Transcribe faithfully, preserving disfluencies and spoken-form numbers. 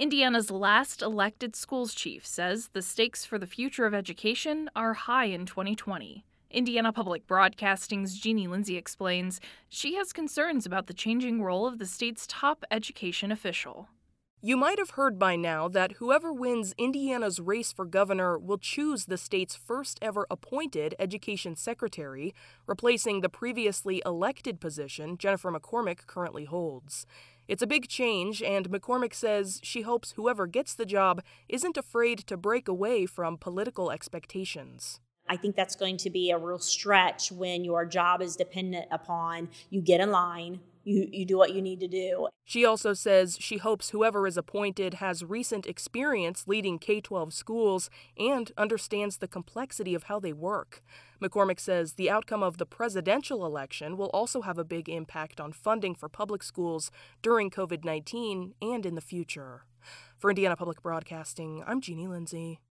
Indiana's last elected schools chief says the stakes for the future of education are high in twenty twenty. Indiana Public Broadcasting's Jeannie Lindsay explains she has concerns about the changing role of the state's top education official. You might have heard by now that whoever wins Indiana's race for governor will choose the state's first ever appointed education secretary, replacing the previously elected position Jennifer McCormick currently holds. It's a big change, and McCormick says she hopes whoever gets the job isn't afraid to break away from political expectations. I think that's going to be a real stretch when your job is dependent upon you get in line, you, you do what you need to do. She also says she hopes whoever is appointed has recent experience leading K twelve schools and understands the complexity of how they work. McCormick says the outcome of the presidential election will also have a big impact on funding for public schools during covid nineteen and in the future. For Indiana Public Broadcasting, I'm Jeannie Lindsay.